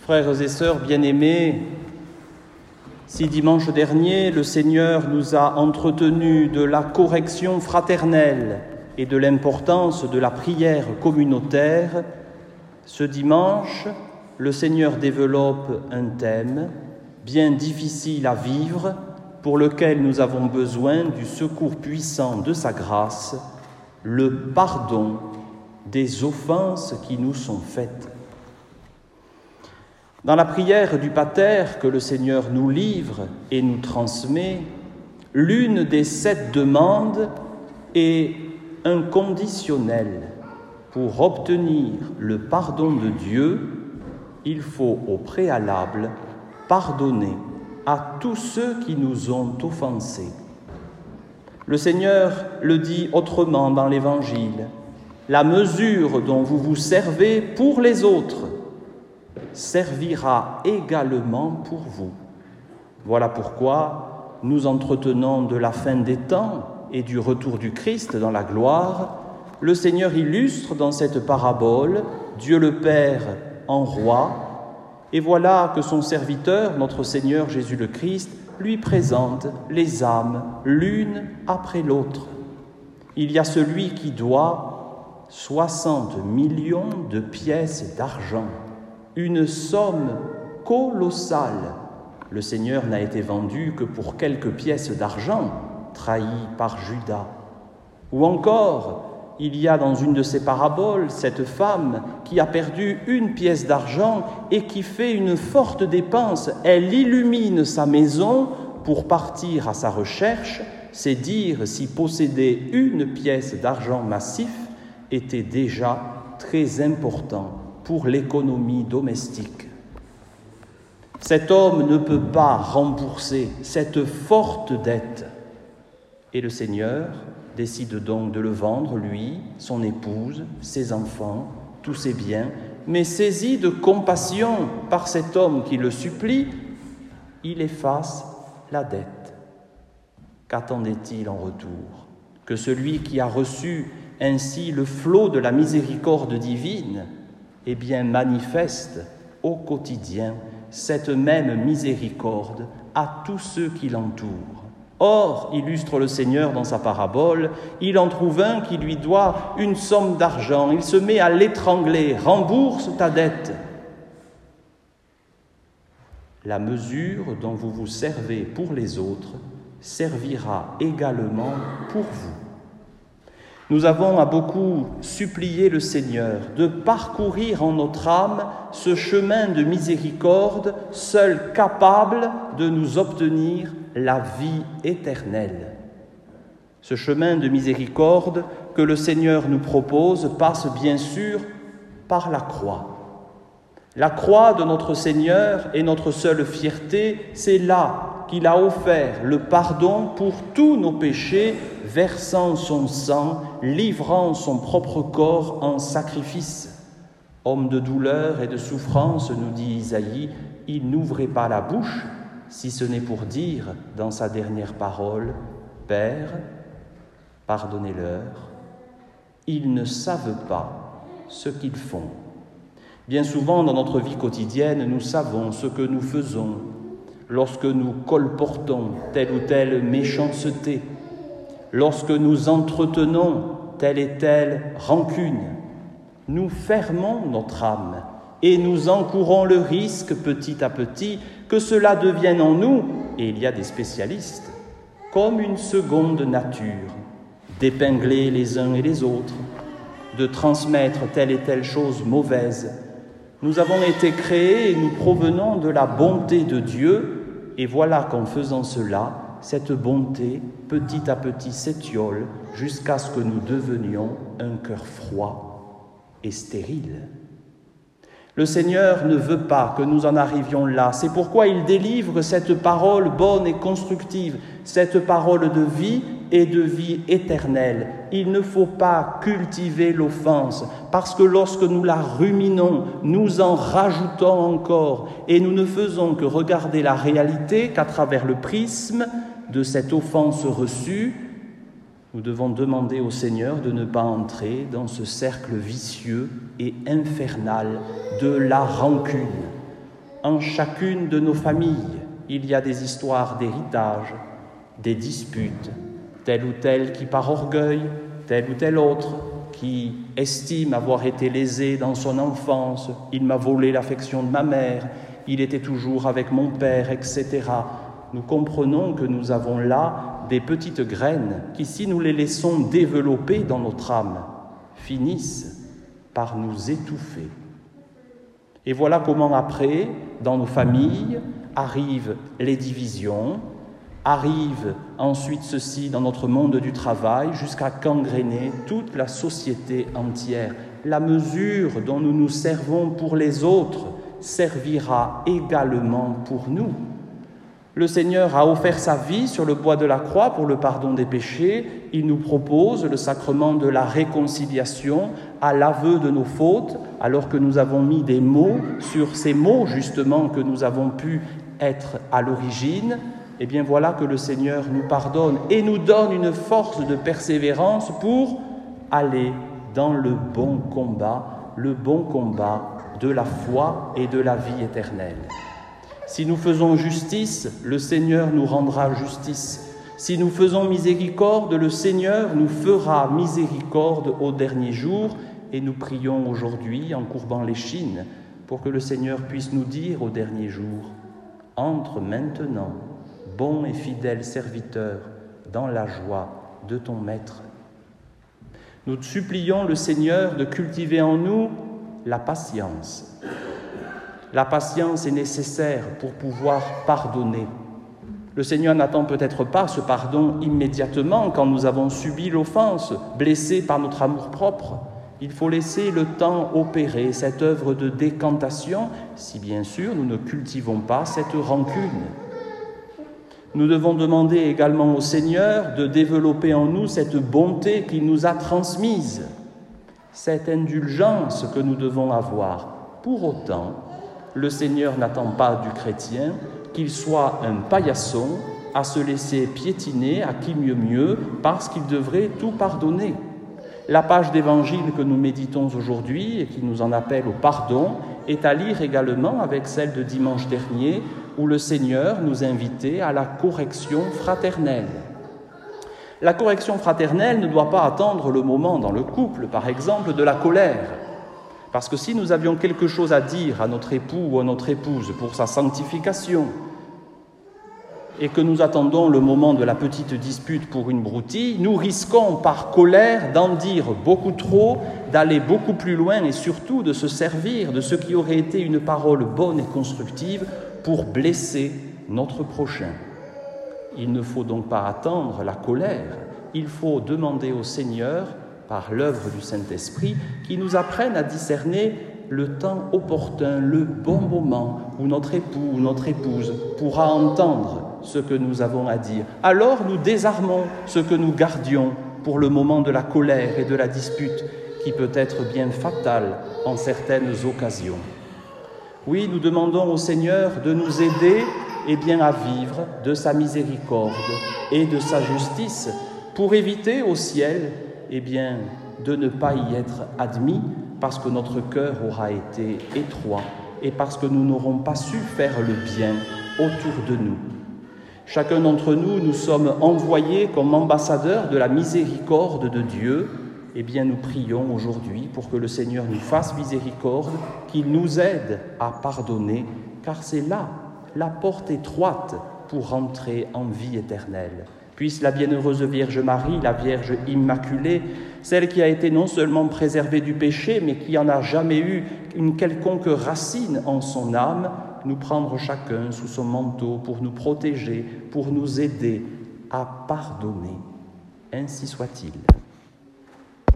Frères et sœurs bien-aimés, si dimanche dernier le Seigneur nous a entretenus de la correction fraternelle et de l'importance de la prière communautaire, ce dimanche, le Seigneur développe un thème bien difficile à vivre, pour lequel nous avons besoin du secours puissant de sa grâce, le pardon des offenses qui nous sont faites. Dans la prière du Pater que le Seigneur nous livre et nous transmet, l'une des 7 demandes est un conditionnel. Pour obtenir le pardon de Dieu, il faut au préalable pardonner à tous ceux qui nous ont offensés. Le Seigneur le dit autrement dans l'Évangile. La mesure dont vous vous servez pour les autres servira également pour vous. Voilà pourquoi nous entretenons de la fin des temps et du retour du Christ dans la gloire. Le Seigneur illustre dans cette parabole Dieu le Père en roi, et voilà que son serviteur, notre Seigneur Jésus le Christ, lui présente les âmes l'une après l'autre. Il y a celui qui doit 60 millions de pièces d'argent, une somme colossale. Le Seigneur n'a été vendu que pour quelques pièces d'argent, trahies par Judas. Ou encore, il y a dans une de ces paraboles cette femme qui a perdu une pièce d'argent et qui fait une forte dépense. Elle illumine sa maison pour partir à sa recherche. C'est dire si posséder une pièce d'argent massif était déjà très important pour l'économie domestique. Cet homme ne peut pas rembourser cette forte dette. Et le Seigneur décide donc de le vendre, lui, son épouse, ses enfants, tous ses biens, mais saisi de compassion par cet homme qui le supplie, il efface la dette. Qu'attendait-il en retour? Que celui qui a reçu ainsi le flot de la miséricorde divine, eh bien manifeste au quotidien cette même miséricorde à tous ceux qui l'entourent. Or, illustre le Seigneur dans sa parabole, il en trouve un qui lui doit une somme d'argent. Il se met à l'étrangler. « Rembourse ta dette !» La mesure dont vous vous servez pour les autres servira également pour vous. Nous avons à beaucoup supplié le Seigneur de parcourir en notre âme ce chemin de miséricorde, seul capable de nous obtenir la vie éternelle. Ce chemin de miséricorde que le Seigneur nous propose passe bien sûr par la croix. La croix de notre Seigneur est notre seule fierté, c'est là qu'il a offert le pardon pour tous nos péchés, versant son sang, livrant son propre corps en sacrifice. Homme de douleur et de souffrance, nous dit Isaïe, il n'ouvrait pas la bouche, si ce n'est pour dire, dans sa dernière parole, « Père, pardonnez-leur, ils ne savent pas ce qu'ils font. » Bien souvent, dans notre vie quotidienne, nous savons ce que nous faisons lorsque nous colportons telle ou telle méchanceté, lorsque nous entretenons telle et telle rancune. Nous fermons notre âme et nous encourons le risque petit à petit que cela devienne en nous, et il y a des spécialistes, comme une seconde nature, d'épingler les uns et les autres, de transmettre telle et telle chose mauvaise. Nous avons été créés et nous provenons de la bonté de Dieu, et voilà qu'en faisant cela, cette bonté, petit à petit, s'étiole jusqu'à ce que nous devenions un cœur froid et stérile. Le Seigneur ne veut pas que nous en arrivions là. C'est pourquoi il délivre cette parole bonne et constructive, cette parole de vie et de vie éternelle. Il ne faut pas cultiver l'offense, parce que lorsque nous la ruminons, nous en rajoutons encore, et nous ne faisons que regarder la réalité qu'à travers le prisme de cette offense reçue. Nous devons demander au Seigneur de ne pas entrer dans ce cercle vicieux et infernal de la rancune. en chacune de nos familles, il y a des histoires d'héritage, des disputes, tel ou tel qui par orgueil, tel ou tel autre qui estime avoir été lésé dans son enfance, il m'a volé l'affection de ma mère, il était toujours avec mon père, etc. Nous comprenons que nous avons là des petites graines qui, si nous les laissons développer dans notre âme, finissent par nous étouffer. Et voilà comment après, dans nos familles, arrivent les divisions, arrive ensuite ceci dans notre monde du travail jusqu'à gangréner toute la société entière. La mesure dont nous nous servons pour les autres servira également pour nous. Le Seigneur a offert sa vie sur le bois de la croix pour le pardon des péchés. Il nous propose le sacrement de la réconciliation à l'aveu de nos fautes, alors que nous avons mis des mots sur ces mots justement que nous avons pu être à l'origine. Eh bien voilà que le Seigneur nous pardonne et nous donne une force de persévérance pour aller dans le bon combat de la foi et de la vie éternelle. Si nous faisons justice, le Seigneur nous rendra justice. Si nous faisons miséricorde, le Seigneur nous fera miséricorde au dernier jour. Et nous prions aujourd'hui en courbant l'échine pour que le Seigneur puisse nous dire au dernier jour « Entre maintenant, bon et fidèle serviteur, dans la joie de ton Maître. » Nous supplions le Seigneur de cultiver en nous la patience. La patience est nécessaire pour pouvoir pardonner. Le Seigneur n'attend peut-être pas ce pardon immédiatement quand nous avons subi l'offense, blessés par notre amour-propre. Il faut laisser le temps opérer cette œuvre de décantation, si bien sûr nous ne cultivons pas cette rancune. Nous devons demander également au Seigneur de développer en nous cette bonté qu'il nous a transmise, cette indulgence que nous devons avoir. Pour autant, le Seigneur n'attend pas du chrétien qu'il soit un paillasson à se laisser piétiner à qui mieux parce qu'il devrait tout pardonner. La page d'évangile que nous méditons aujourd'hui et qui nous en appelle au pardon est à lire également avec celle de dimanche dernier où le Seigneur nous invitait à la correction fraternelle. La correction fraternelle ne doit pas attendre le moment dans le couple, par exemple, de la colère. Parce que si nous avions quelque chose à dire à notre époux ou à notre épouse pour sa sanctification, et que nous attendons le moment de la petite dispute pour une broutille, nous risquons par colère d'en dire beaucoup trop, d'aller beaucoup plus loin et surtout de se servir de ce qui aurait été une parole bonne et constructive pour blesser notre prochain. Il ne faut donc pas attendre la colère, il faut demander au Seigneur, par l'œuvre du Saint-Esprit, qui nous apprenne à discerner le temps opportun, le bon moment où notre époux ou notre épouse pourra entendre ce que nous avons à dire. Alors nous désarmons ce que nous gardions pour le moment de la colère et de la dispute qui peut être bien fatale en certaines occasions. Oui, nous demandons au Seigneur de nous aider à vivre de sa miséricorde et de sa justice pour éviter au ciel de ne pas y être admis parce que notre cœur aura été étroit et parce que nous n'aurons pas su faire le bien autour de nous. Chacun d'entre nous, nous sommes envoyés comme ambassadeurs de la miséricorde de Dieu. Nous prions aujourd'hui pour que le Seigneur nous fasse miséricorde, qu'il nous aide à pardonner, car c'est là la porte étroite pour rentrer en vie éternelle. Puisse la bienheureuse Vierge Marie, la Vierge Immaculée, celle qui a été non seulement préservée du péché, mais qui n'en a jamais eu une quelconque racine en son âme, nous prendre chacun sous son manteau pour nous protéger, pour nous aider à pardonner. Ainsi soit-il.